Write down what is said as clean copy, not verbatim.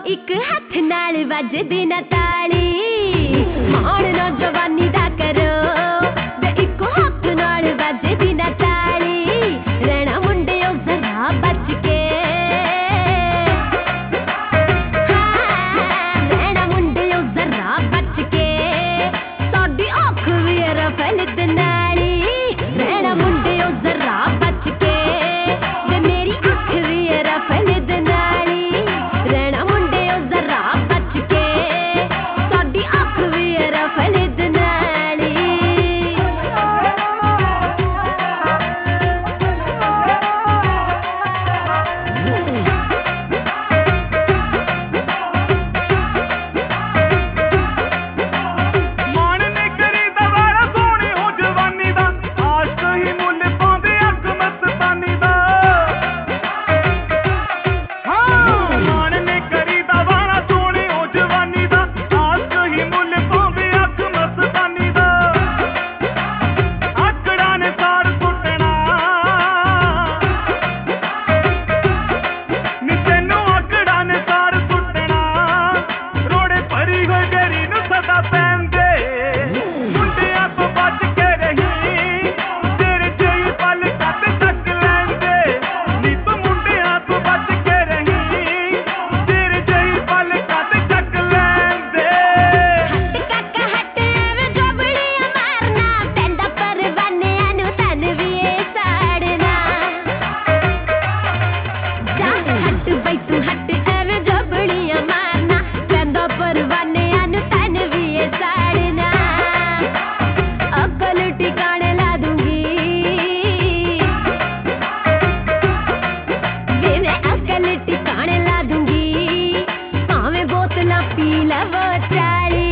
ਇੱਕ ਹੱਥ ਨਾਲ ਵੱਜਦੀ ਨਾ ਤਾਲੀ ਮਾਣ ਨਾ ਜਵਾਨੀ ਦਾ ਕਰੋ ਵੇ ਇੱਕ ਹੱਥ ਨਾਲ ਵੱਜਦੀ ਨਾ ਤਾਲੀ ਰਹਿਣਾ ਮੁੰਡਿਓ ਜ਼ਰਾ ਬਚ ਕੇ ਰਹਿਣਾ ਮੁੰਡਿਓ ਜ਼ਰਾ ਬਚ ਕੇ ਸਾਡੀ ਅੱਖ ਵੀ ਰਫਲ ਦੇ ਨਾਲੀ ਰਹਿਣਾ ਮੁੰਡਿਓ ਜ਼ਰਾ ਬਚ ਕੇ ਵੇ ਮੇਰੀ ਅੱਖ ਵੀ ਰਫਲ ਦੇ ਨਾਲੀ ਰਹਿਣਾ ਮੁੰਡਿਓ ਜ਼ਰਾ ਬਚ ਕੇ ਸਾਡੀ ਅੱਖ ਵੀ ਰਫਲ ਦੇ ਨਾਲੀ ਮਾਣ ਨੇ ਕਰੀਦਾ ਵਾਲਾ ਸੋਹਣੀ ਹੋ ਜਵਾਨੀ ਦਾ ਆਸ਼ਕ ਹੀ ਮੁੱਲ ਪਾਉਂਦੇ ਅੱਖ ਮਸਤਾਨੀ ਦਾ ਹਾਂ ਮਾਣ ਨੇ ਕਰੀਦਾ ਵਾਲਾ ਸੋਹਣੀ ਹੋ ਜਵਾਨੀ ਦਾ ਆਸ਼ਕ ਹੀ ਮੁੱਲ ਪਾਉਂਦੇ ਅੱਖ ਮਸਤਾਨੀ ਦਾ ਆਕੜਾਂ ਨੇ ਸਾੜ ਸੁੱਟਣਾ ਨੀ ਤੈਨੂੰ ਆਕੜਾਂ ਨੇ ਸਾੜ ਸੁੱਟਣਾ ਰੋੜੇ ਭਰੀ ਹੋਈ ਗਰੀ ਨੂੰ ਸਦਾ ਪੈਂਦੇ ਮੁੰਡਿਆਂ ਤੋਂ ਬਚ ਕੇ ਰਹੀ ਤੇਰੇ ਜਿਹੀ ਪਲ ਕੱਟ ਚੱਕ ਲੈਂਦੇ ਨੀ ਤੂੰ ਮੁੰਡਿਆਂ ਤੋਂ ਬਚ ਕੇ ਰਹੀ ਤੇਰੇ ਜਿਹੀ ਪਲ ਕੱਟ ਚੱਕ ਲੈਂਦੇ ਹੱਟ ਕਾਕਾ ਹੱਟ ਐਵੇਂ ਜਬੜੀਆਂ ਮਾਰਨਾ ਪੈਂਦਾ ਪਰਵਾਨਿਆਂ ਨੂੰ ਤਨ ਵੀ ਇਹ ਸਾੜਨਾ ਜਾ ਹੱਟ ਬਈ ਤੂੰ ਹੱਟ ਐਵੇਂ ਜਬੜੀਆਂ ਮਾਰਨਾ ਪੈਂਦਾ ਪਰਵਾਨਿਆਂ ਨੂੰ ਤਨ ਵੀ ਇਹ ਸਾੜਨਾ ਅਕਲ ਟਿਕਾਣੇ ਲਾ ਦੂੰਗੀ ਵੇ ਮੈਂ ਅਕਲ ਟਿਕਾਣੇ ਲਾ ਦੂੰਗੀ ਭਾਵੇਂ ਬੋਤਲਾਂ ਪੀ ਲਵੋ 40